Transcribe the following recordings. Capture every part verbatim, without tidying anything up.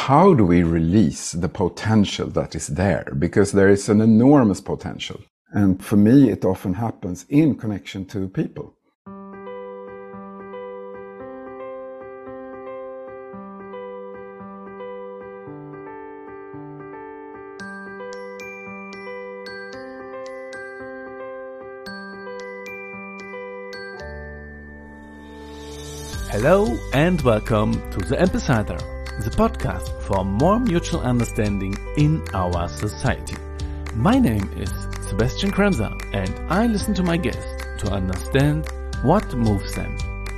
how do we release the potential that is there? Because there is an enormous potential. And for me, it often happens in connection to people. Hello and welcome to The Empathizer, the podcast for more mutual understanding in our society. My name is Sebastian Kremser and I listen to my guests to understand what moves them.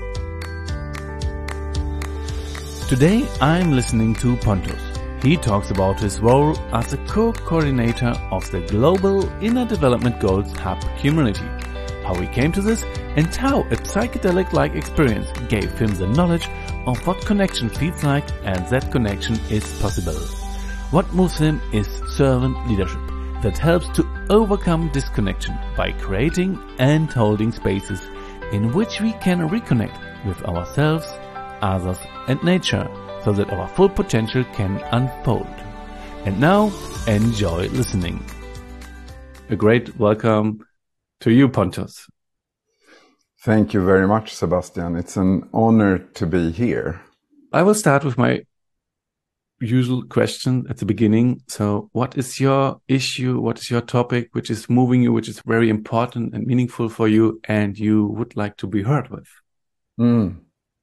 Today I'm listening to Pontus. He talks about his role as a co-coordinator of the Global Inner Development Goals Hub community, how he came to this, and how a psychedelic-like experience gave him the knowledge of what connection feels like, and that connection is possible. What moves him is servant leadership that helps to overcome disconnection by creating and holding spaces in which we can reconnect with ourselves, others and nature so that our full potential can unfold. And now, enjoy listening. A great welcome to you, Pontus. Thank you very much, Sebastian. It's an honor to be here. I will start with my usual question at the beginning. So what is your issue? What is your topic, which is moving you, which is very important and meaningful for you, and you would like to be heard with? Mm.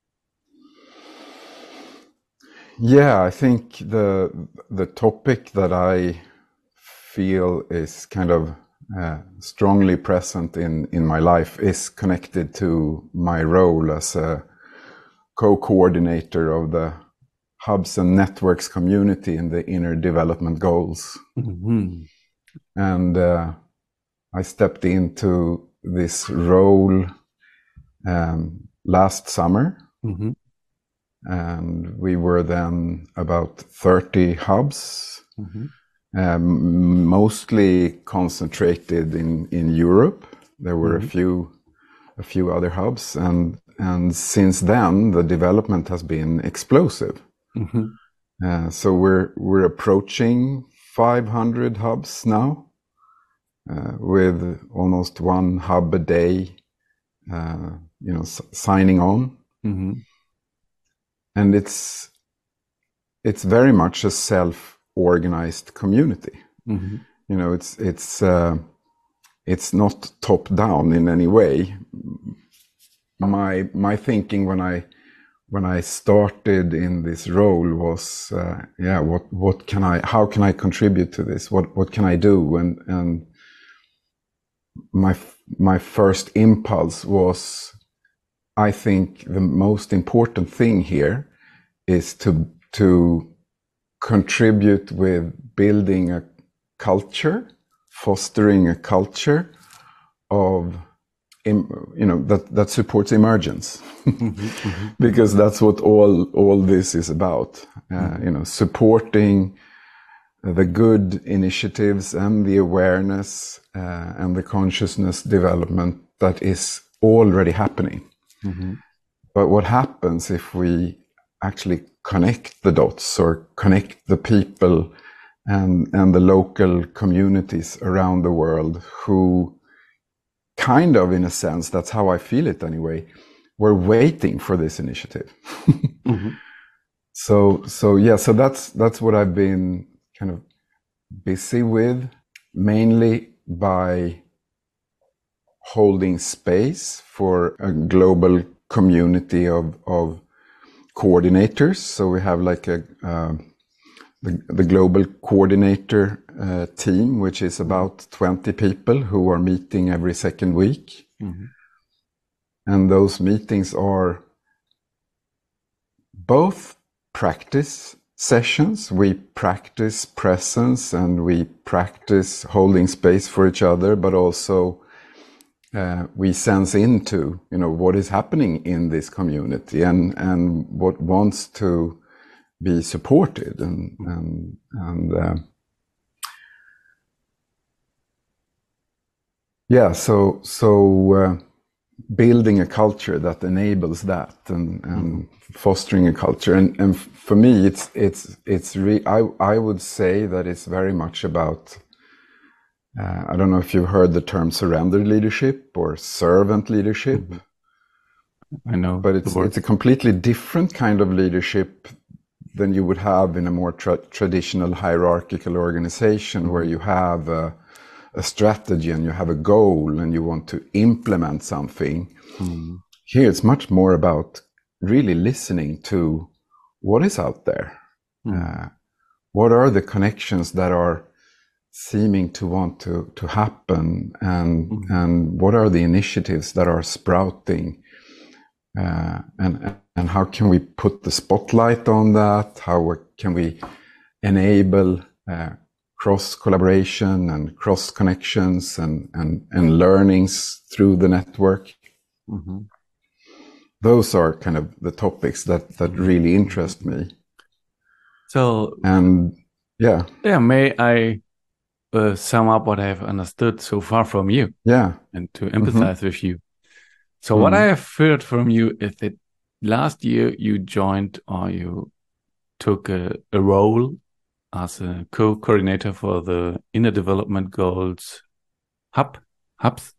Yeah, I think the the topic that I feel is kind of Uh, strongly present in, in my life is connected to my role as a co-coordinator of the Hubs and Networks community in the Inner Development Goals. Mm-hmm. And uh, I stepped into this role um, last summer. Mm-hmm. And we were then about thirty hubs. Mm-hmm. Um, mostly concentrated in, in Europe. There were mm-hmm. a few a few other hubs, and and since then the development has been explosive. Mm-hmm. Uh, so we're we're approaching five hundred hubs now, uh, with almost one hub a day, uh, you know, s- signing on, mm-hmm. and it's it's very much a self organized community. Mm-hmm. You know, it's it's uh, it's not top down in any way. My my thinking when I when I started in this role was, uh, yeah, what what can I how can I contribute to this? What what can I do? And and my my first impulse was, I think the most important thing here is to to contribute with building a culture, fostering a culture of, you know, that, that supports emergence. mm-hmm, mm-hmm. Because that's what all, all this is about. Uh, mm-hmm. You know, supporting the good initiatives and the awareness uh, and the consciousness development that is already happening. Mm-hmm. But what happens if we actually connect the dots or connect the people and and the local communities around the world who kind of, in a sense, that's how I feel it anyway, we're waiting for this initiative. mm-hmm. So so yeah, so that's that's what I've been kind of busy with, mainly by holding space for a global community of of coordinators. So we have like a uh, the, the global coordinator uh, team, which is about twenty people who are meeting every second week. Mm-hmm. And those meetings are both practice sessions. We practice presence and we practice holding space for each other, but also Uh, we sense into, you know, what is happening in this community and, and what wants to be supported. And, and, and uh, yeah, so, so uh, building a culture that enables that, and, and fostering a culture. And, and for me, it's it's it's re- I I would say that it's very much about. Uh, I don't know if you've heard the term surrender leadership or servant leadership. I know, but it's it's a completely different kind of leadership than you would have in a more tra- traditional hierarchical organization, where you have a, a strategy and you have a goal and you want to implement something. Mm. Here it's much more about really listening to what is out there. Mm. Uh, what are the connections that are seeming to want to, to happen, and mm. and what are the initiatives that are sprouting, uh, and and how can we put the spotlight on that? How can we enable uh, cross collaboration and cross connections and, and, and learnings through the network? Mm-hmm. Those are kind of the topics that, that really interest me. So, and yeah. Yeah, may I uh, sum up what I have understood so far from you? Yeah. And to empathize mm-hmm. with you. So mm. what I have heard from you is that last year you joined, or you took a, a role as a co-coordinator for the Inner Development Goals Hub, Hubs.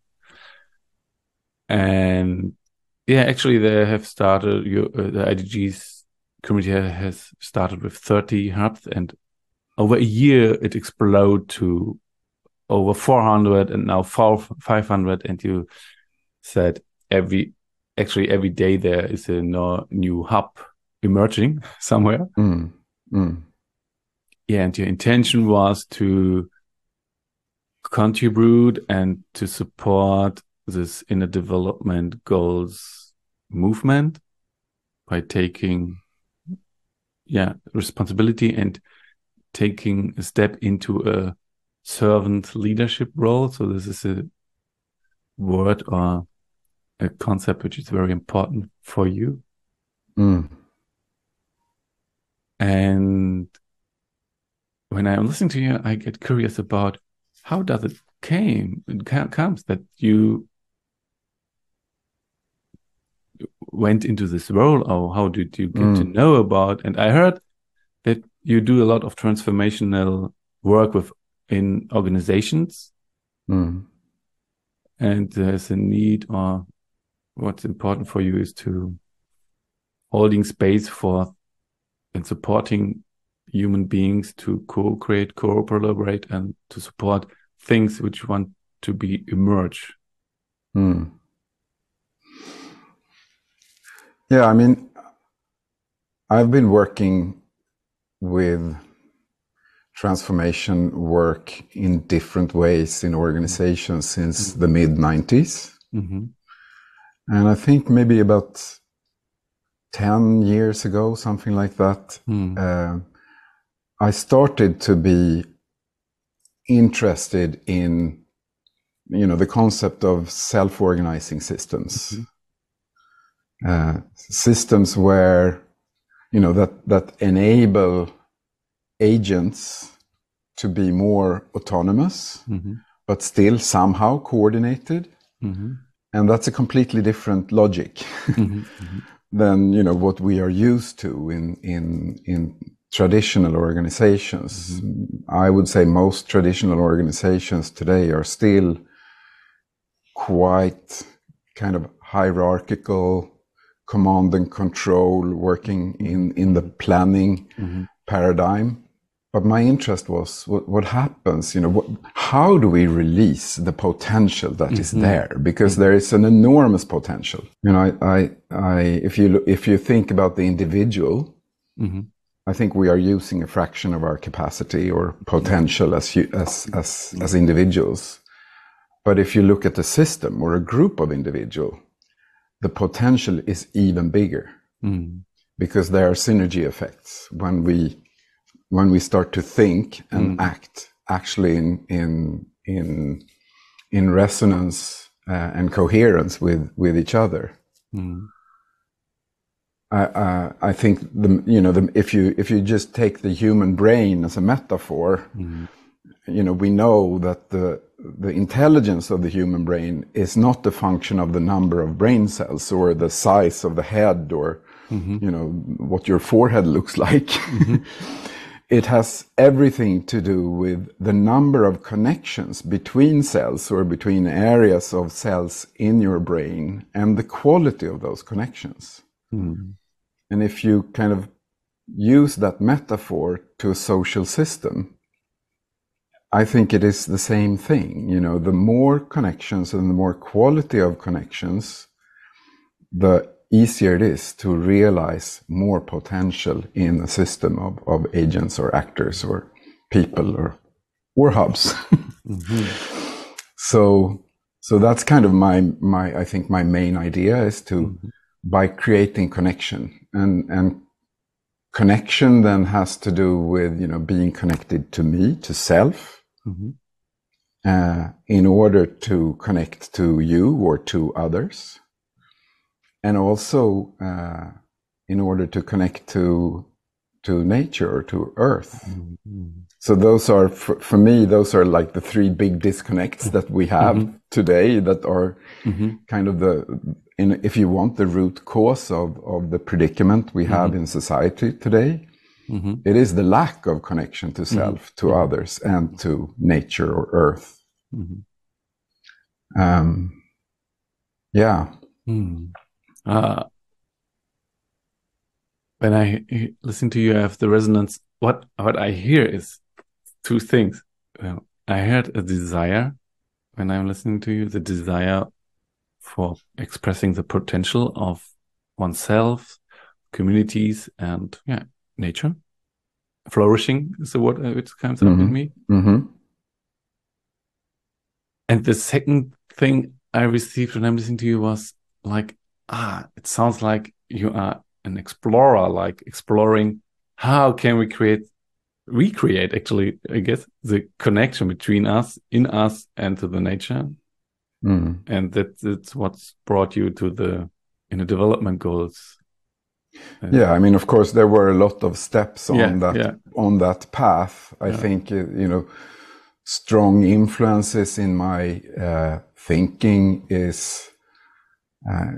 And yeah, actually they have started, you, uh, the I D G's community has started with thirty hubs, and over a year it exploded to over four hundred and now five hundred. And you said every, actually every day there is a no, new hub emerging somewhere. Mm. Mm. Yeah, and your intention was to contribute and to support this Inner Development Goals movement by taking, yeah, responsibility and taking a step into a servant leadership role. So this is a word or a concept which is very important for you. Mm. And when I'm listening to you, I get curious about how does it came, it comes that you went into this role, or how did you get mm. to know about? And I heard that you do a lot of transformational work with in organizations, mm. and there's a need, or what's important for you is to holding space for and supporting human beings to co-create, co-collaborate, and to support things which want to be emerge. Mm. Yeah, I mean, I've been working with transformation work in different ways in organizations since mm-hmm. the mid nineties. Mm-hmm. And I think maybe about ten years ago, something like that, mm. uh, I started to be interested in, you know, the concept of self-organizing systems. Mm-hmm. Uh, systems where, you know, that, that enable agents to be more autonomous, mm-hmm. but still somehow coordinated. Mm-hmm. And that's a completely different logic mm-hmm. Mm-hmm. than, you know, what we are used to in, in, in traditional organizations. Mm-hmm. I would say most traditional organizations today are still quite kind of hierarchical, command and control, working in, in the planning mm-hmm. paradigm. But my interest was what, what happens, you know, what, how do we release the potential that mm-hmm. is there? Because mm-hmm. there is an enormous potential. You know, I, I, I if you if you think about the individual, mm-hmm. I think we are using a fraction of our capacity or potential as as as as individuals. But if you look at the system or a group of individuals, the potential is even bigger mm. because there are synergy effects when we when we start to think and mm. act actually in in in in resonance uh, and coherence with with each other. Mm. I uh, I think the you know the, if you if you just take the human brain as a metaphor, mm. you know, we know that the the intelligence of the human brain is not a function of the number of brain cells or the size of the head or, mm-hmm. you know, what your forehead looks like. Mm-hmm. It has everything to do with the number of connections between cells or between areas of cells in your brain and the quality of those connections. Mm-hmm. And if you kind of use that metaphor to a social system, I think it is the same thing. You know, the more connections and the more quality of connections, the easier it is to realize more potential in a system of, of agents or actors or people or or hubs. Mm-hmm. So so that's kind of my my I think my main idea is to mm-hmm. by creating connection and and connection then has to do with, you know, being connected to me, to self, mm-hmm. uh, in order to connect to you or to others. And also uh, in order to connect to to nature or to Earth. Mm-hmm. So those are, for, for me, those are like the three big disconnects that we have mm-hmm. today that are mm-hmm. kind of the, in, if you want, the root cause of, of the predicament we have mm-hmm. in society today. Mm-hmm. It is the lack of connection to self, mm-hmm. to mm-hmm. others, and to nature or Earth. Mm-hmm. Um, yeah. Mm. Uh, when I listen to you, I have the resonance. What what I hear is two things. Well, I heard a desire when I'm listening to you, the desire for expressing the potential of oneself, communities, and yeah, nature. Flourishing is the word which comes mm-hmm. up in me. Mm-hmm. And the second thing I received when I'm listening to you was like, ah, it sounds like you are an explorer, like exploring how can we create, recreate actually, I guess, the connection between us, in us, and to the nature. Mm. And that, that's what's brought you to the inner development goals. Uh, yeah, I mean, of course, there were a lot of steps on yeah, that yeah. on that path. I yeah. think, you know, strong influences in my uh, thinking is. Uh,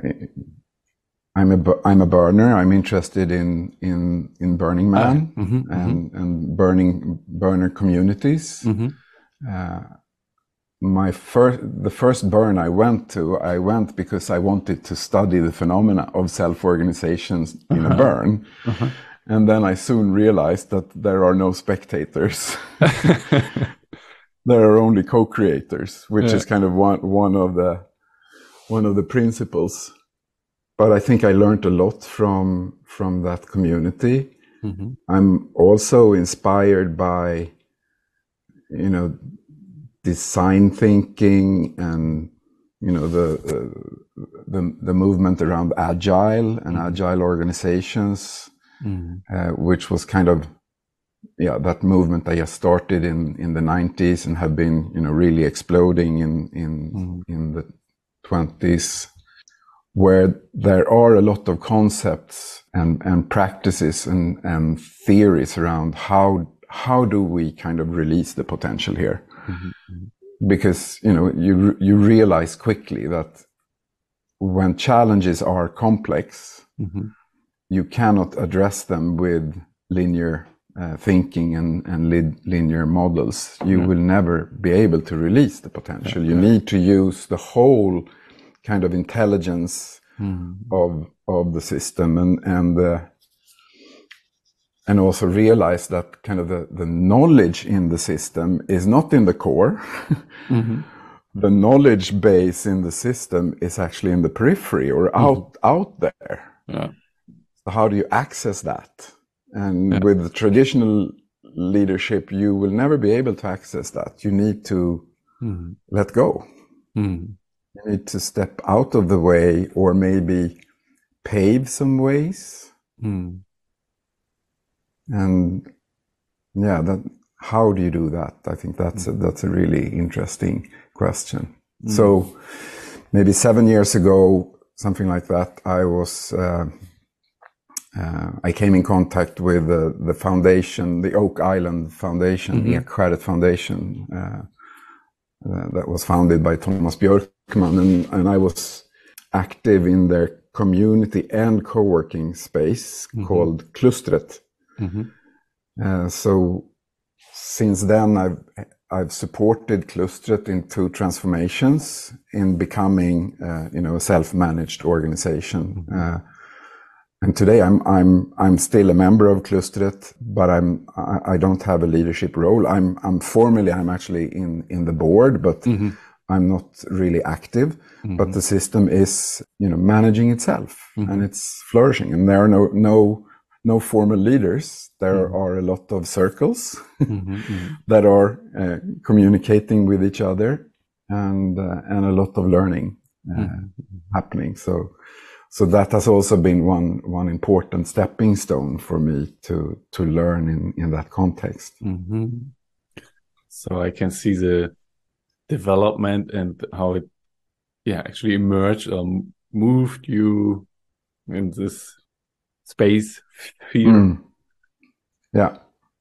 I'm a I'm a burner. I'm interested in in in Burning Man uh, mm-hmm, and mm-hmm. and burning burner communities. Mm-hmm. Uh, my first the first burn I went to, I went because I wanted to study the phenomena of self-organizations uh-huh. in a burn, uh-huh. and then I soon realized that there are no spectators. There are only co-creators, which yeah. is kind of one one of the one of the principles. But I think I learned a lot from from that community. Mm-hmm. I'm also inspired by, you know, design thinking and, you know, the uh, the, the movement around agile and mm-hmm. agile organizations, mm-hmm. uh, which was kind of, yeah, that movement I just started in in the nineties and have been, you know, really exploding in in mm-hmm. in the twenties. Where there are a lot of concepts and, and practices and, and theories around how how do we kind of release the potential here. Mm-hmm. Because, you know, you you realize quickly that when challenges are complex, mm-hmm. you cannot address them with linear uh, thinking and, and li- linear models. You yeah. will never be able to release the potential. Yeah. You need to use the whole kind of intelligence mm. of of the system and and uh, and also realize that kind of the, the knowledge in the system is not in the core. Mm-hmm. The knowledge base in the system is actually in the periphery or out mm-hmm. out there. Yeah. So how do you access that? And yeah. with the traditional leadership, you will never be able to access that. You need to mm-hmm. let go. Mm-hmm. You need to step out of the way or maybe pave some ways. Mm. And yeah, that, how do you do that? I think that's a, that's a really interesting question. Mm. So maybe seven years ago, something like that, I was, uh, uh, I came in contact with uh, the foundation, the Oak Island Foundation, mm-hmm. the Ekskärdet Foundation, uh, uh, that was founded by Thomas Björkman, and, and I was active in their community and co-working space mm-hmm. called Klustret. Mm-hmm. Uh, so since then, I've I've supported Klustret in two transformations in becoming, uh, you know, a self-managed organization. Mm-hmm. Uh, and today, I'm I'm I'm still a member of Klustret, but I'm I, I don't have a leadership role. I'm I'm formally I'm actually in in the board, but mm-hmm. I'm not really active. Mm-hmm. But the system is, you know, managing itself, mm-hmm. and it's flourishing. And there are no no. no formal leaders. There mm-hmm. are a lot of circles mm-hmm, mm-hmm. that are uh, communicating with each other, and uh, and a lot of learning uh, mm-hmm. happening. So, so that has also been one one important stepping stone for me to to learn in in that context. Mm-hmm. So I can see the development and how it, yeah, actually emerged or moved you in this space field. Mm. Yeah.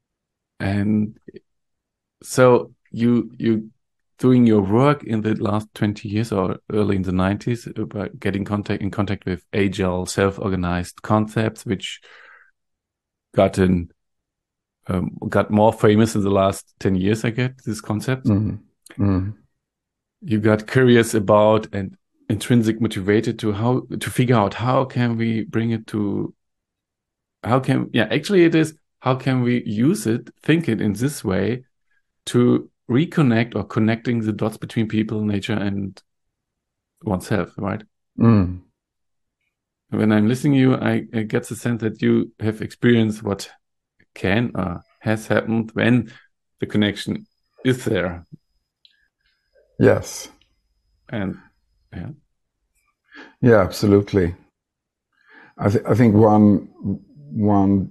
And so you you doing your work in the last twenty years or early in the nineties about getting contact in contact with agile self-organized concepts, which got an um, got more famous in the last ten years, I get this concept. Mm-hmm. Mm-hmm. You got curious about and intrinsic motivated to how to figure out how can we bring it to How can, yeah, actually it is, how can we use it, think it in this way to reconnect or connecting the dots between people, nature, and oneself, right? Mm. When I'm listening to you, I, I get the sense that you have experienced what can or has happened when the connection is there. Yes. And, yeah. Yeah, absolutely. I, th- I think one... One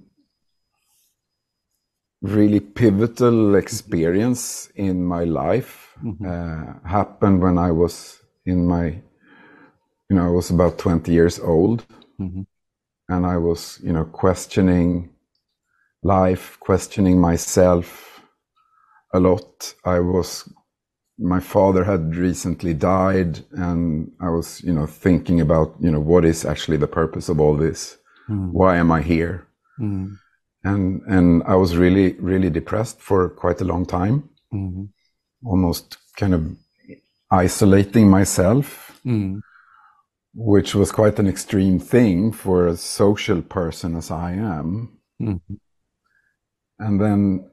really pivotal experience in my life mm-hmm. uh, happened when I was in my, you know, I was about twenty years old, mm-hmm. and I was, you know, questioning life, questioning myself a lot. I was, my father had recently died, and I was, you know, thinking about, you know, what is actually the purpose of all this? Mm. Why am I here? Mm. And and I was really, really depressed for quite a long time, mm-hmm. almost kind of isolating myself, mm. which was quite an extreme thing for a social person as I am. Mm-hmm. And then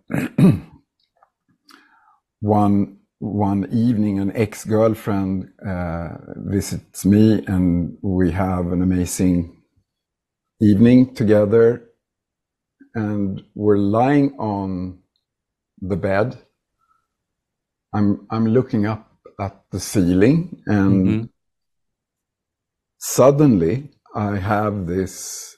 one one evening, an ex-girlfriend uh, visits me, and we have an amazing evening together, and we're lying on the bed. I'm I'm looking up at the ceiling, and mm-hmm. suddenly I have this.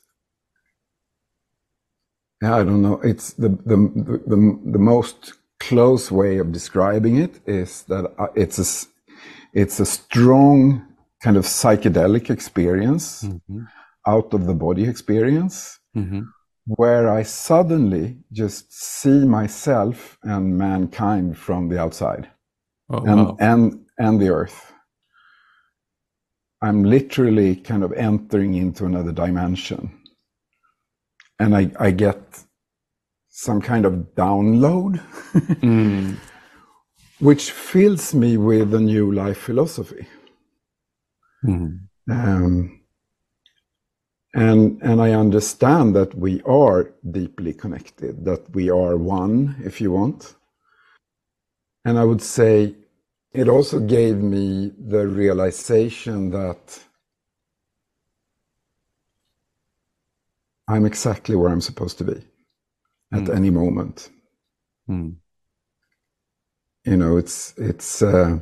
I don't know. It's the the the, the most close way of describing it is that it's a it's a strong kind of psychedelic experience. Mm-hmm. Out of the body experience, mm-hmm. where I suddenly just see myself and mankind from the outside, oh, and, wow. and, and the earth. I'm literally kind of entering into another dimension. And I, I get some kind of download, mm. which fills me with a new life philosophy. Mm. Um, And and I understand that we are deeply connected, that we are one, if you want. And I would say it also gave me the realization that I'm exactly where I'm supposed to be at mm. any moment. Mm. You know, it's it's uh,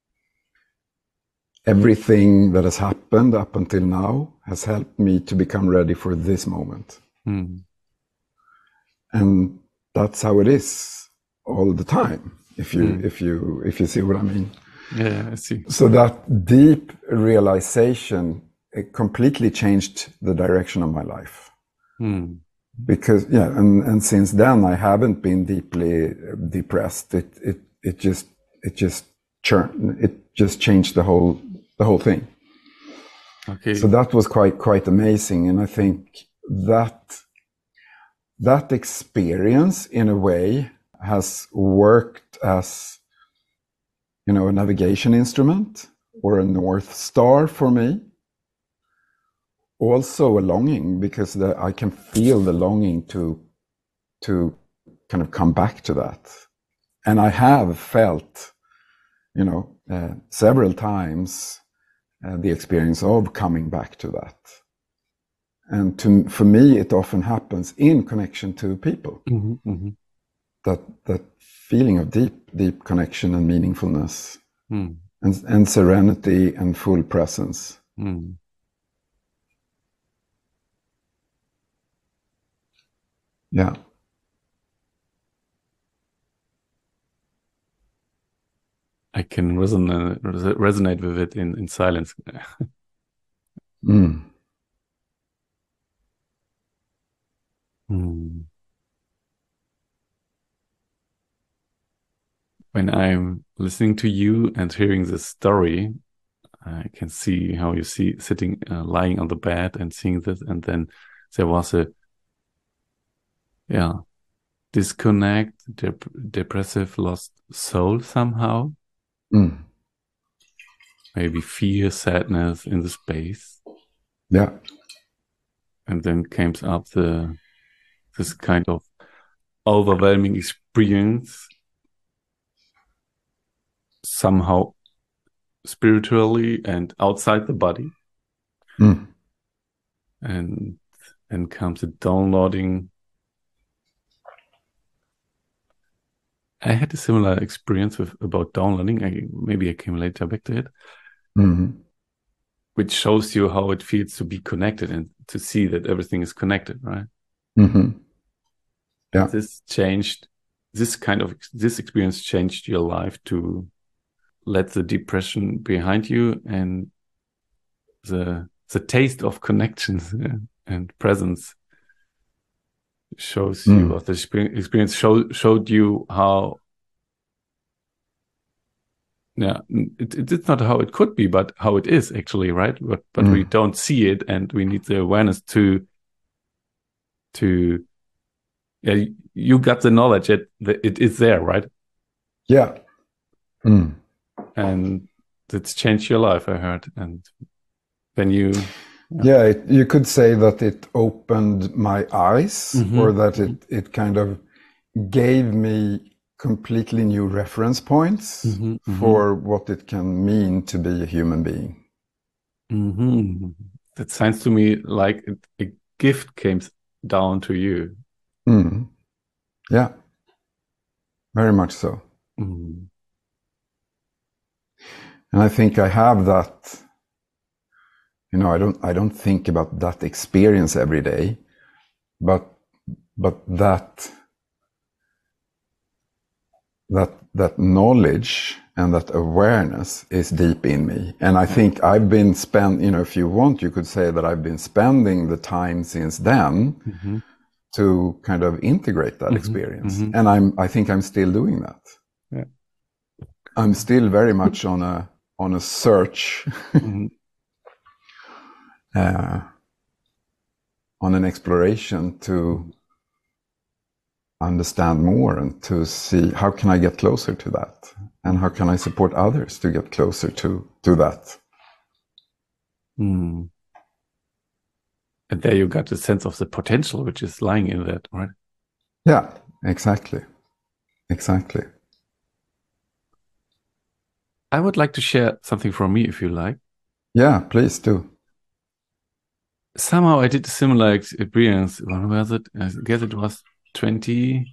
everything that has happened up until now has helped me to become ready for this moment. Mm. And that's how it is all the time, if you mm. if you if you see what I mean. Yeah, I see. So that deep realization, it completely changed the direction of my life. Mm. Because yeah, and, and since then I haven't been deeply depressed. It it it just it just churn. It just changed the whole the whole thing. Okay. So that was quite quite amazing, and I think that that experience, in a way, has worked as, you know, a navigation instrument or a North Star for me. Also a longing, because the, I can feel the longing to to kind of come back to that. And I have felt, you know, uh, several times uh, the experience of coming back to that. And to, for me, it often happens in connection to people. Mm-hmm, mm-hmm. That that feeling of deep, deep connection and meaningfulness, mm. and, and serenity and full presence. Mm. Yeah. I can resonate resonate with it in, in silence. mm. mm. When I'm listening to you and hearing this story, I can see how you see sitting, uh, lying on the bed and seeing this, and then there was a, yeah, disconnect, dep depressive, lost soul somehow. Mm. Maybe fear, sadness in the space. Yeah. And then came up the this kind of overwhelming experience, somehow spiritually and outside the body. Mm. And then comes the downloading. I had a similar experience with about downloading. I, maybe I came later back to it, mm-hmm. which shows you how it feels to be connected and to see that everything is connected, right? Mm-hmm. Yeah. This changed. This kind of this experience changed your life to let the depression behind you, and the the taste of connections and presence shows mm. you, or the experience show, showed you how, yeah, it, it, it's not how it could be, but how it is actually, right? But but mm. we don't see it, and we need the awareness to to yeah, you got the knowledge that it is there, right? Yeah. Mm. And it's changed your life, I heard. And then you yeah, yeah it, you could say that it opened my eyes, mm-hmm. or that it it kind of gave me completely new reference points mm-hmm, mm-hmm. for what it can mean to be a human being. Mm-hmm. That sounds to me like a, a gift came down to you. Mm. Yeah, very much so. Mm. And I think I have that, you know, I don't I don't think about that experience every day, but but that that that knowledge and that awareness is deep in me. And I think I've been spent, you know, if you want, you could say that I've been spending the time since then mm-hmm. to kind of integrate that mm-hmm. experience. Mm-hmm. And I'm I think I'm still doing that. Yeah. I'm still very much on a on a search, mm-hmm. uh, on an exploration to understand more and to see how can I get closer to that, and how can I support others to get closer to to that. Mm. And there you got the sense of the potential which is lying in that, right? Yeah, exactly, exactly. I would like to share something from me, if you like. Yeah, please do. Somehow I did a similar experience. When was it? I guess it was twenty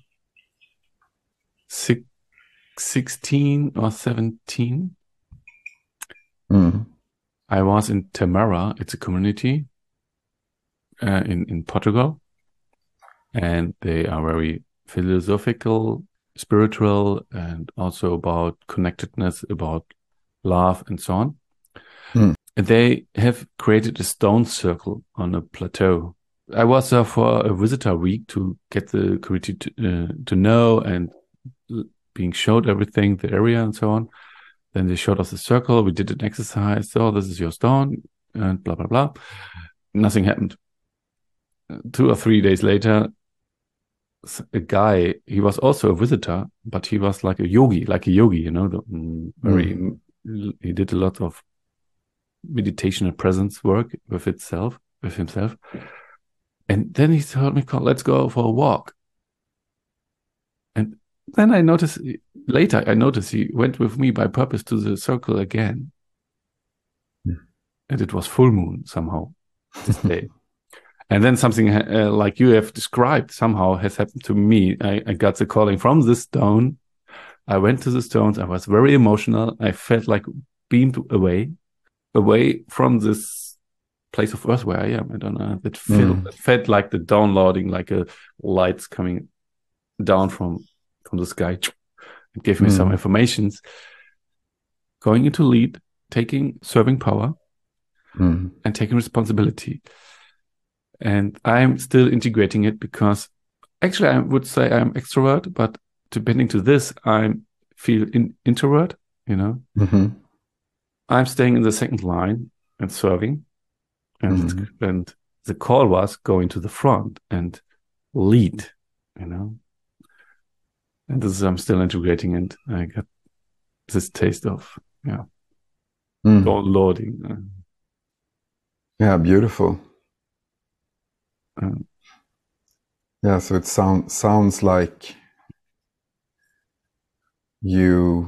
sixteen or seventeen. Mm. I was in Tamara. It's a community uh, in, in Portugal. And they are very philosophical, spiritual, and also about connectedness, about love, and so on. Mm. And they have created a stone circle on a plateau. I was there for a visitor week to get the community to, uh, to know, and being showed everything, the area, and so on. then they showed us a circle. We did an exercise. So this is your stone, and blah blah blah. Nothing happened. Two or three days later, a guy, he was also a visitor, but he was like a yogi, like a yogi, you know, the, very, mm. he did a lot of meditation and presence work with itself, with himself. And then he told me, let's go for a walk. And then I noticed, later I noticed he went with me by purpose to the circle again. Mm. And it was full moon somehow this day. And then something uh, like you have described somehow has happened to me. I, I got the calling from the stone. I went to the stones. I was very emotional. I felt like beamed away, away from this place of earth where I am. I don't know. It felt, mm. it felt like the downloading, like a lights coming down from, from the sky. It gave me mm. some informations. Going into lead, taking, serving power, mm. and taking responsibility. And I'm still integrating it because actually I would say I'm extrovert, but depending to this, I feel in, introvert, you know. Mm-hmm. I'm staying in the second line and serving. And, mm-hmm. and the call was going to the front and lead, you know. And this is, I'm still integrating, and I got this taste of, yeah, mm. downloading. Yeah, beautiful. Um, yeah, so it sounds sounds like you.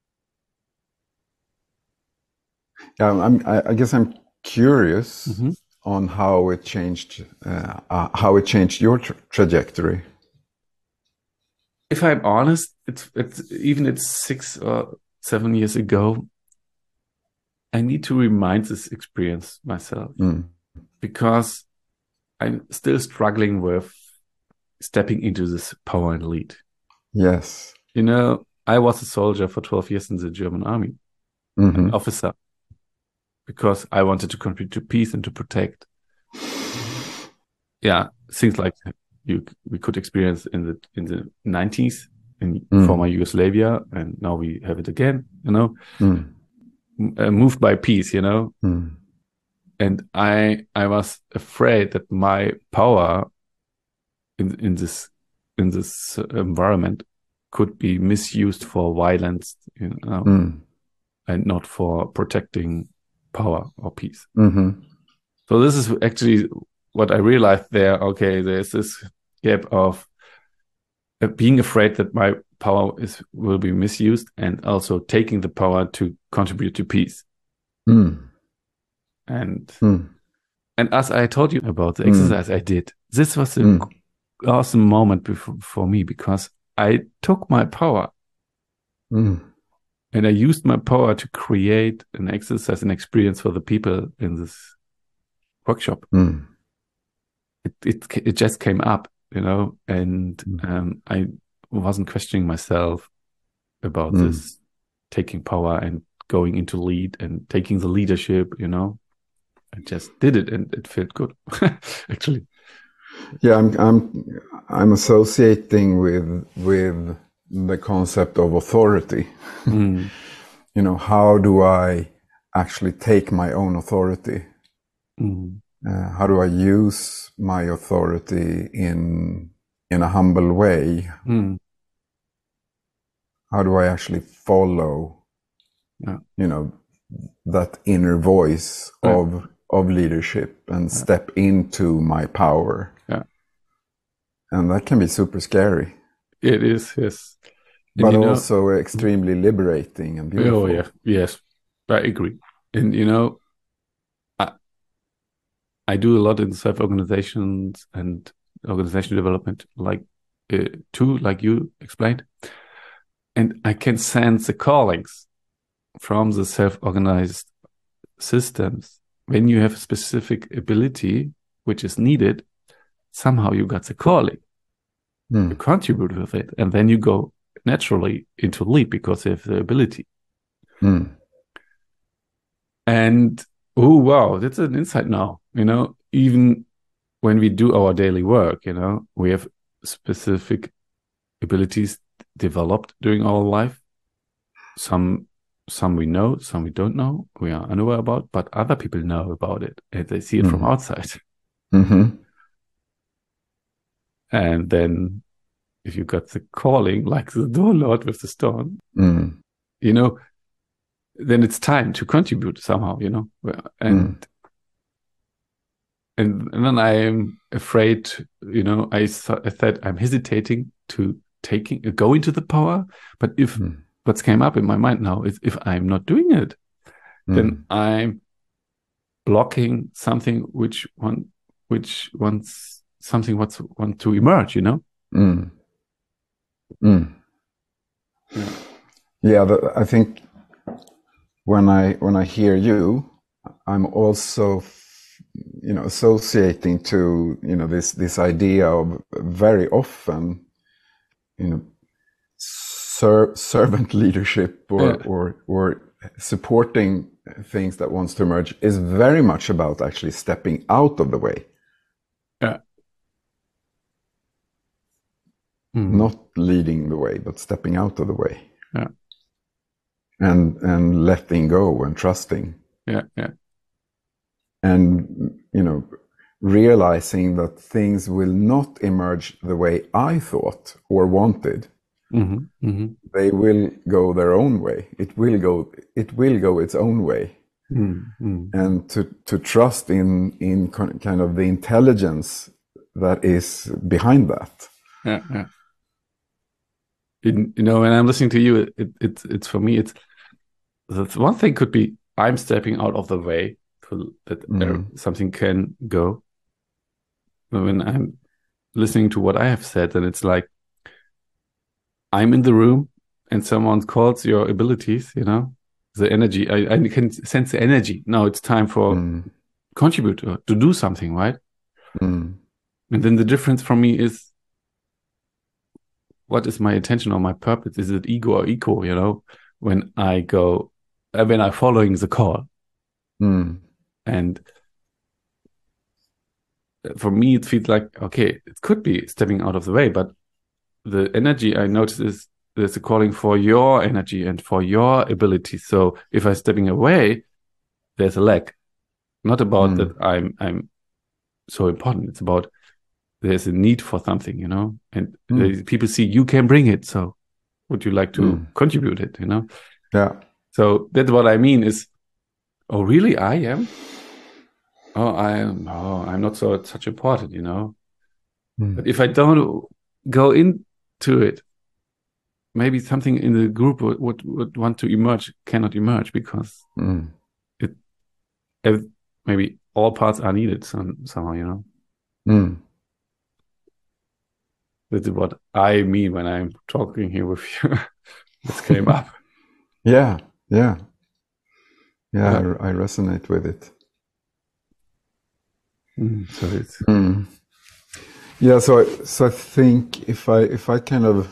Yeah, I'm. I, I guess I'm curious mm-hmm. on how it changed. Uh, uh, how it changed your tra- trajectory. If I'm honest, it's it's even it's six or seven years ago. I need to remind this experience myself mm. because I'm still struggling with stepping into this power and lead. Yes. You know, I was a soldier for twelve years in the German army, mm-hmm. an officer, because I wanted to contribute to peace and to protect. Yeah, things like you we could experience in the in the nineties in mm. former Yugoslavia, and now we have it again, you know, mm. uh, moved by peace, you know. Mm. And I I was afraid that my power in in this in this environment could be misused for violence, you know, mm. and not for protecting power or peace. Mm-hmm. So this is actually what I realized there. Okay, there's this gap of uh, being afraid that my power is will be misused, and also taking the power to contribute to peace. Mm. And mm. and as I told you about the exercise mm. I did, this was an mm. awesome moment before, for me, because I took my power mm. and I used my power to create an exercise, an experience for the people in this workshop. Mm. It, it it just came up, you know, and mm. um, I wasn't questioning myself about mm. this taking power and going into lead and taking the leadership, you know. I just did it, and it felt good, actually. Yeah, I'm I'm I'm associating with with the concept of authority. Mm. You know, how do I actually take my own authority? Mm. Uh, how do I use my authority in in a humble way? Mm. How do I actually follow? Yeah. You know, that inner voice yeah. of of leadership and yeah. step into my power. Yeah. And that can be super scary. It is, yes. And but also know, extremely liberating and beautiful. Oh, yeah. Yes, I agree. And, you know, I, I do a lot in self-organizations and organization development, like uh, too, like you explained. And I can sense the callings from the self-organized systems. When you have a specific ability which is needed, somehow you got the calling. Mm. You contribute with it, and then you go naturally into lead because you have the ability. Mm. And oh wow, that's an insight now. You know, even when we do our daily work, you know, we have specific abilities developed during our life. Some some we know, some we don't know, we are unaware about, but other people know about it and they see it mm. from outside. Mm-hmm. And then if you got the calling, like the door lord with the stone, mm. you know, then it's time to contribute somehow, you know, and mm. and, and then I am afraid, you know, I, th- I thought I'm hesitating to taking go into the power, but if mm. what's came up in my mind now is if I'm not doing it, mm. then I'm blocking something which one which wants something wants want to emerge, you know. Mm. Mm. Yeah, yeah the, I think when I when I hear you, I'm also, you know, associating to, you know, this this idea of very often, you know, ser- servant leadership or, yeah. or or supporting things that wants to emerge is very much about actually stepping out of the way. Yeah. Mm. Not leading the way, but stepping out of the way. Yeah. And and letting go and trusting. Yeah, yeah. And, you know, realizing that things will not emerge the way I thought or wanted. Mm-hmm, mm-hmm. They will go their own way. It will go. It will go its own way. Mm-hmm. And to to trust in in kind of the intelligence that is behind that. Yeah, yeah. In, you know, when I'm listening to you, it, it it's it's for me. It's that's one thing could be I'm stepping out of the way so that mm. there, something can go. But when I'm listening to what I have said, then it's like I'm in the room and someone calls your abilities, you know, the energy. I, I can sense the energy. Now it's time for mm. contribute to, to do something, right? Mm. And then the difference for me is what is my intention or my purpose? Is it ego or eco, you know, when I go, when I'm following the call. Mm. And for me, it feels like, okay, it could be stepping out of the way, but the energy I notice is there's a calling for your energy and for your ability. So if I'm stepping away, there's a lack. Not about mm. that I'm I'm so important. It's about there's a need for something, you know, and mm. people see you can bring it. So would you like to mm. contribute it, you know? Yeah. So that's what I mean is, oh, really? I am? Oh, I am. Oh, I'm not so such important, you know? Mm. But if I don't go into it, maybe something in the group would, would, would want to emerge, cannot emerge because mm. it, maybe all parts are needed some, somehow, you know? Mm. That's what I mean when I'm talking here with you. This came up. Yeah, yeah. Yeah, yeah. I, I resonate with it. Mm, so it's... Mm. Yeah, so I, so I think if I if I kind of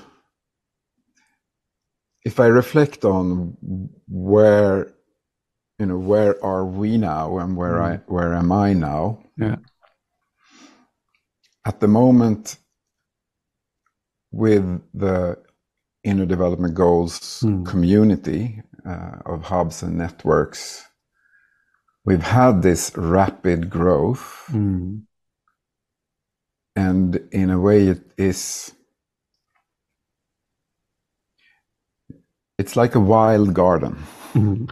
if I reflect on where, you know, where are we now and where mm. I where am I now? Yeah. At the moment, with the Inner Development Goals mm. community uh, of hubs and networks, we've had this rapid growth. Mm. And in a way it is, it's like a wild garden. Mm.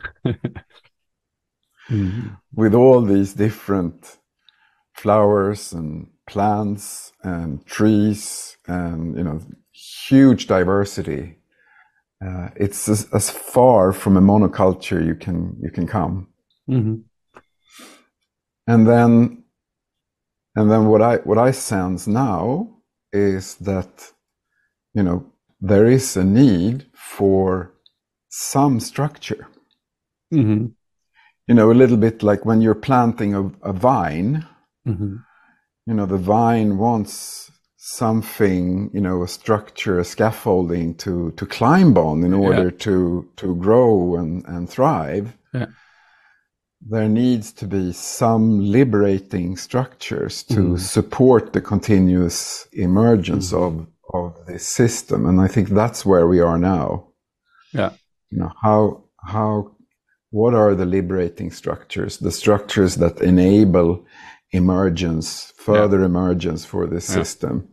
mm. With all these different flowers and plants and trees and, you know, huge diversity. Uh, it's as, as far from a monoculture you can you can come. Mm-hmm. And then and then what I what I sense now is that, you know, there is a need for some structure. Mm-hmm. You know, a little bit like when you're planting a, a vine. Mm-hmm. You know, the vine wants something, you know, a structure, a scaffolding to to climb on in order yeah. to to grow and, and thrive. Yeah. There needs to be some liberating structures to mm. support the continuous emergence mm. of of this system. And I think that's where we are now. Yeah. You know, how how, what are the liberating structures, the structures that enable emergence, further yeah. emergence for this yeah. system.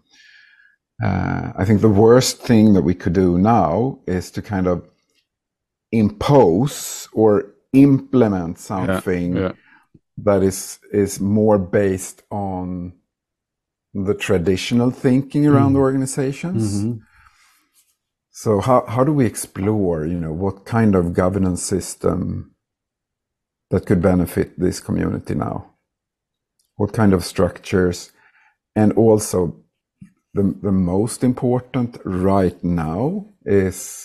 Uh, I think the worst thing that we could do now is to kind of impose or implement something yeah. Yeah. that is is more based on the traditional thinking around mm. organizations. Mm-hmm. So how how do we explore, you know, what kind of governance system that could benefit this community now? What kind of structures, and also the the most important right now is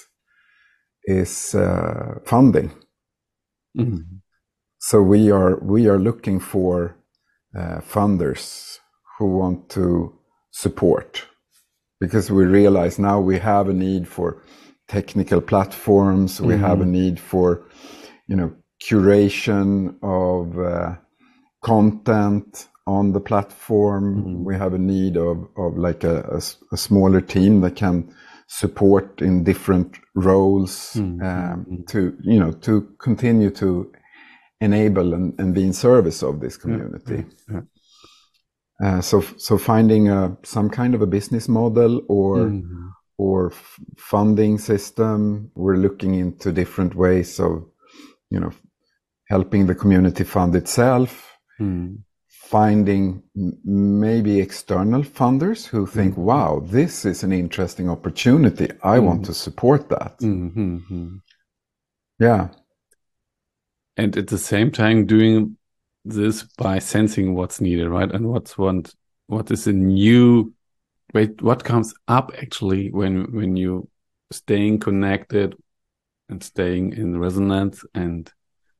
is uh, funding. Mm-hmm. So we are we are looking for uh, funders who want to support, because we realize now we have a need for technical platforms. Mm-hmm. We have a need for, you know, curation of uh, content on the platform. Mm-hmm. We have a need of of like a, a, a smaller team that can support in different roles mm-hmm. um, to, you know, to continue to enable and, and be in service of this community. Yeah. Yeah. Uh, so, so finding a, some kind of a business model or mm-hmm. or f- funding system. We're looking into different ways of, you know, helping the community fund itself. Mm. Finding m- maybe external funders who think, mm-hmm. wow, this is an interesting opportunity. I mm-hmm. want to support that. Mm-hmm. Yeah. And at the same time doing this by sensing what's needed, right? And what's what, what is a new, wait, what comes up actually when, when you staying connected and staying in resonance and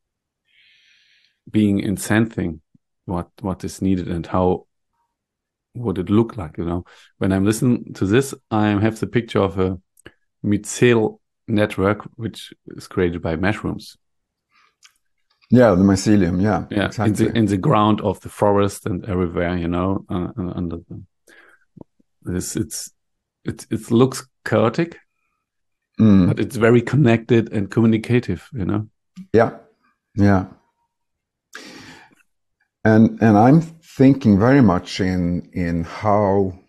being in sensing what, what is needed and how would it look like, you know? When I'm listening to this, I have the picture of a mycelial network, which is created by mushrooms. Yeah, the mycelium. Yeah, yeah, exactly. In the, in the ground of the forest and everywhere, you know, uh, under the, this, it's it it looks chaotic, mm. but it's very connected and communicative, you know. Yeah, yeah. And and I'm thinking very much in in how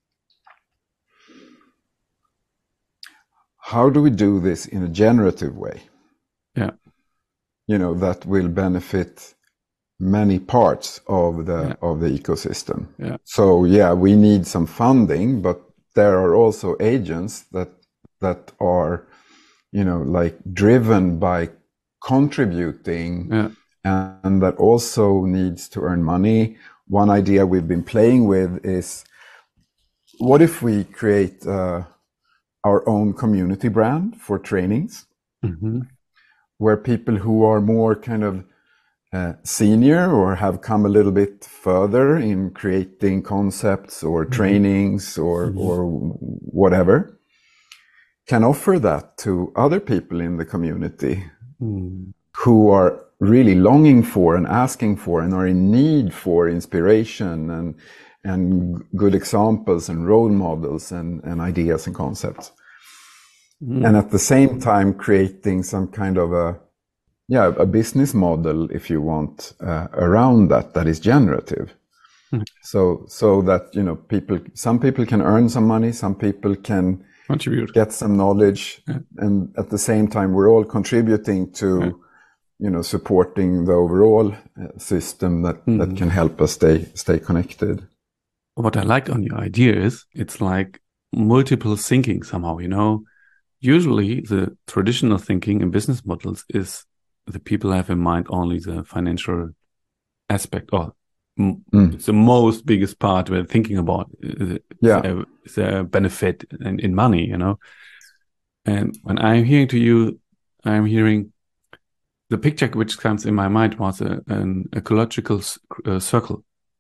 how do we do this in a generative way? Yeah. You know, that will benefit many parts of the yeah. of the ecosystem. Yeah. So yeah, we need some funding, but there are also agents that that are, you know, like driven by contributing yeah. and, and that also needs to earn money. One idea we've been playing with is, what if we create uh, our own community brand for trainings? Mm-hmm. Where people who are more kind of uh, senior or have come a little bit further in creating concepts or mm-hmm. trainings or mm-hmm. or whatever can offer that to other people in the community mm. who are really longing for and asking for and are in need for inspiration and and good examples and role models and, and ideas and concepts. Mm. And at the same time, creating some kind of a, yeah, a business model, if you want, uh, around that, that is generative. Mm. So, so that, you know, people, some people can earn some money, some people can contribute, get some knowledge. Yeah. And at the same time, we're all contributing to, yeah. you know, supporting the overall uh, system that, mm. that can help us stay, stay connected. What I like on your idea is it's like multiple thinking somehow, you know. Usually the traditional thinking in business models is the people have in mind only the financial aspect, or mm. it's the most biggest part we're thinking about is yeah. the, the benefit in, in money, you know. And when I'm hearing to you, I'm hearing the picture which comes in my mind was a, an ecological uh, circle.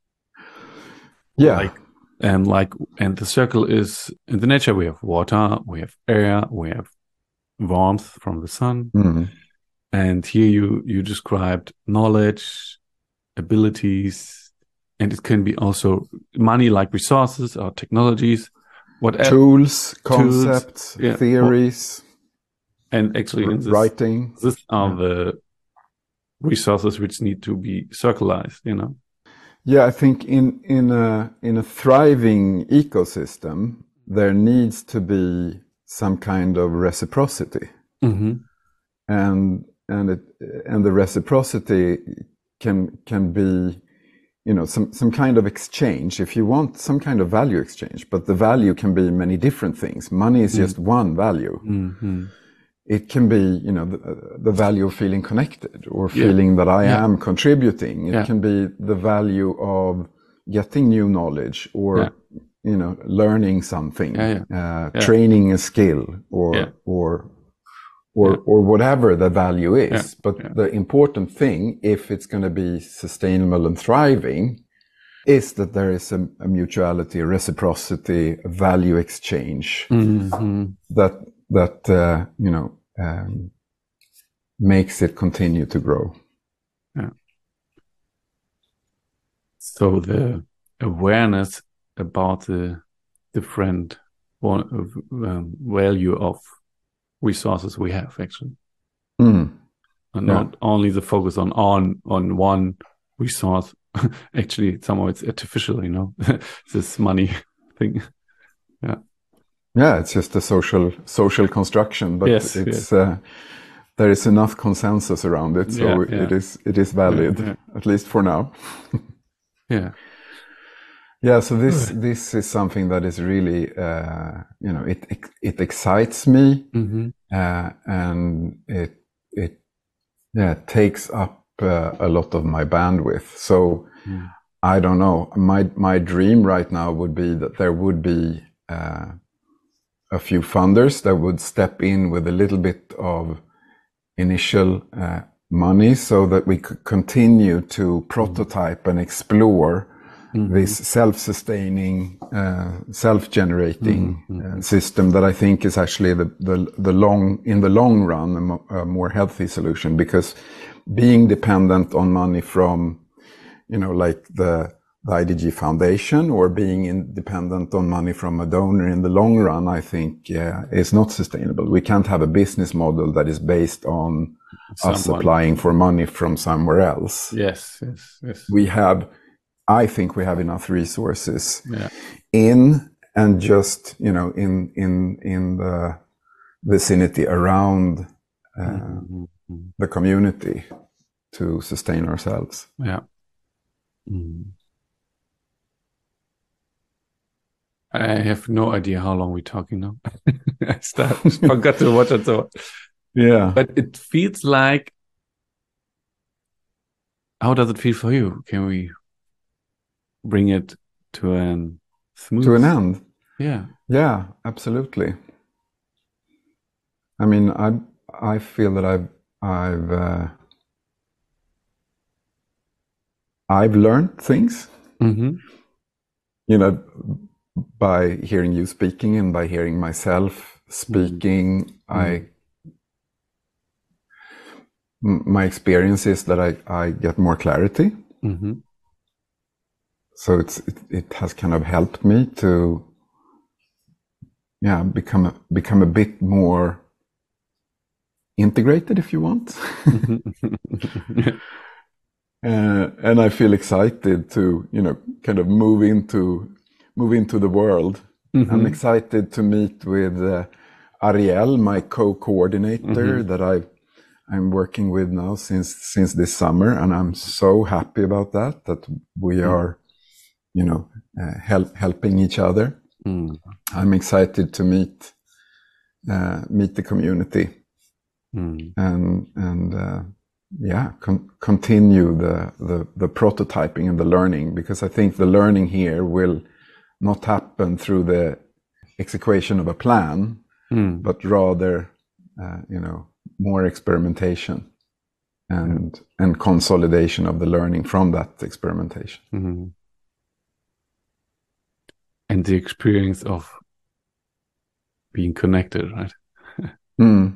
Yeah. Like, And like, and the circle is in the nature. We have water, we have air, we have warmth from the sun. Mm-hmm. And here you, you described knowledge, abilities, and it can be also money, like resources or technologies, whatever. Tools, concepts, Tools, yeah. theories. And actually, in this, writing. This are yeah. the resources which need to be circularized, you know. Yeah, I think in in a in a thriving ecosystem, there needs to be some kind of reciprocity, mm-hmm. and and it and the reciprocity can can be, you know, some some kind of exchange. If you want some kind of value exchange, but the value can be many different things. Money is mm-hmm. just one value. Mm-hmm. It can be, you know, the, the value of feeling connected or feeling yeah. that I yeah. am contributing. It yeah. can be the value of getting new knowledge or, yeah. you know, learning something, yeah, yeah. Uh, yeah. training a skill or, yeah. or, or, yeah. or whatever the value is. Yeah. But yeah. the important thing, if it's going to be sustainable and thriving, is that there is a, a mutuality, a reciprocity, a value exchange mm-hmm. that that uh, you know um, makes it continue to grow. Yeah. So the awareness about the different um, value of resources we have, actually, mm. and yeah. not only the focus on on on one resource. Actually, somehow it's artificial, you know, this money thing. Yeah. Yeah, it's just a social social construction, but yes, it's yes. Uh, there is enough consensus around it, so yeah, yeah. it is it is valid, yeah, yeah. at least for now. yeah, yeah. So this Good. this is something that is really, uh, you know, it it, it excites me, mm-hmm. uh, and it it yeah takes up uh, a lot of my bandwidth. So mm. I don't know. My my dream right now would be that there would be Uh, a few funders that would step in with a little bit of initial uh, money so that we could continue to prototype mm-hmm. and explore mm-hmm. this self-sustaining, uh, self-generating mm-hmm. uh, system that I think is actually the, the, the long, in the long run, a, mo- a more healthy solution, because being dependent on money from, you know, like the the I D G Foundation or being independent on money from a donor in the long run, I think yeah, is not sustainable. We can't have a business model that is based on Someone. us applying for money from somewhere else. Yes, yes, yes. We have, I think we have enough resources yeah. in and just, you know, in, in, in the vicinity around uh, mm-hmm. the community to sustain ourselves. Yeah. Mm. I have no idea how long we're talking now. I start, forgot to watch it. So, yeah. But it feels like, how does it feel for you? Can we bring it to an smooth... To an end? Yeah. Yeah, absolutely. I mean, I I feel that I've I've uh, I've learned things. Mm-hmm. You know, by hearing you speaking and by hearing myself speaking, mm-hmm. I my experience is that I, I get more clarity. Mm-hmm. So it's it, it has kind of helped me to yeah become a, become a bit more integrated, if you want. uh, and I feel excited to, you know, kind of move into move into the world. Mm-hmm. I'm excited to meet with uh, Ariel, my co-coordinator, mm-hmm. that I I'm working with now since since this summer, and I'm so happy about that. That we mm. are, you know, uh, help helping each other. Mm. I'm excited to meet uh, meet the community, mm. and and uh, yeah, con- continue the, the the prototyping and the learning, because I think the learning here will not happen through the execution of a plan, mm. but rather, uh, you know, more experimentation and yeah. and consolidation of the learning from that experimentation. Mm-hmm. And the experience of being connected, right? mm.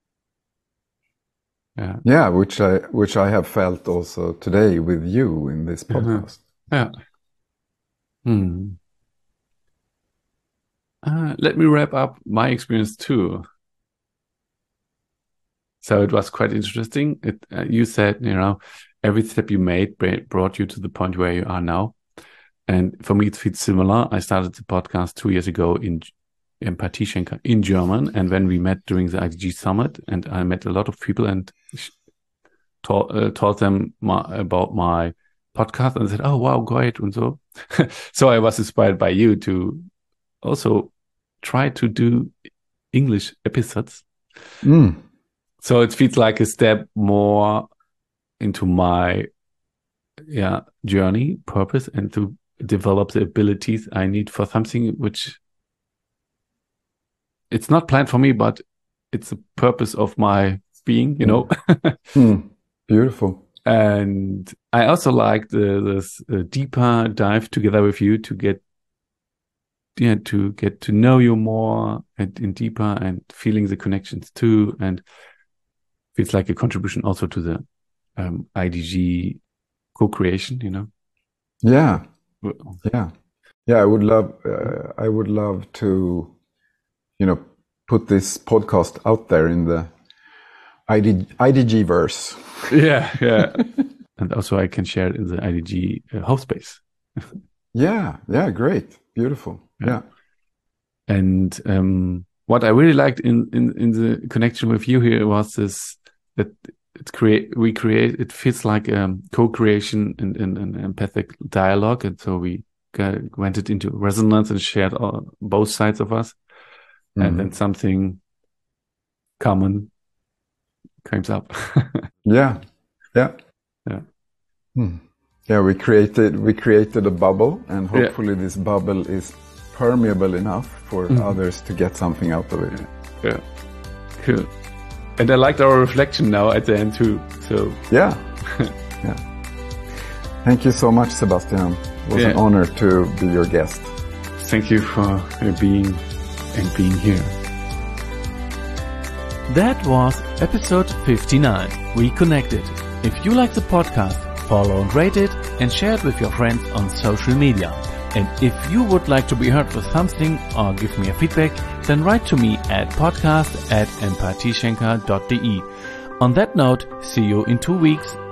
Yeah. Yeah, which I which I have felt also today with you in this podcast. Uh-huh. Yeah. Hmm. Uh, let me wrap up my experience too. So it was quite interesting. It, uh, you said, you know, every step you made brought you to the point where you are now. And for me, it feels similar. I started the podcast two years ago in Empathie Schenker in German. And when we met during the I D G Summit, and I met a lot of people and taught, uh, taught them my, about my podcast, and said, oh, wow, great. And so, so I was inspired by you to also try to do English episodes. Mm. So it feels like a step more into my yeah journey, purpose, and to develop the abilities I need for something which it's not planned for me, but it's the purpose of my being, you know. mm. Beautiful. And I also like the this uh, deeper dive together with you to get yeah to get to know you more and in deeper and feeling the connections too, and feels like a contribution also to the um, I D G co-creation, you know. Yeah. Yeah, yeah. I would love, uh, I would love to, you know, put this podcast out there in the I D G verse. Yeah, yeah. And also, I can share it in the I D G uh, host space. yeah, yeah. Great, beautiful. Yeah. yeah. And um, what I really liked in, in in the connection with you here was this that it create we create it feels like um co-creation and, and, and empathic dialogue, and so we got, went it into resonance and shared all, both sides of us, mm-hmm. and then something common comes up. yeah, yeah, yeah. Hmm. Yeah, we created we created a bubble, and hopefully yeah. this bubble is permeable enough for mm-hmm. others to get something out of it. Yeah, cool. And I liked our reflection now at the end too. So yeah, yeah. Thank you so much, Sebastian. It was yeah. an honor to be your guest. Thank you for being and being here. That was episode fifty-nine, Reconnected. If you like the podcast, follow and rate it, and share it with your friends on social media. And if you would like to be heard for something or give me a feedback, then write to me at podcast at empathieschenker dot de. On that note, see you in two weeks.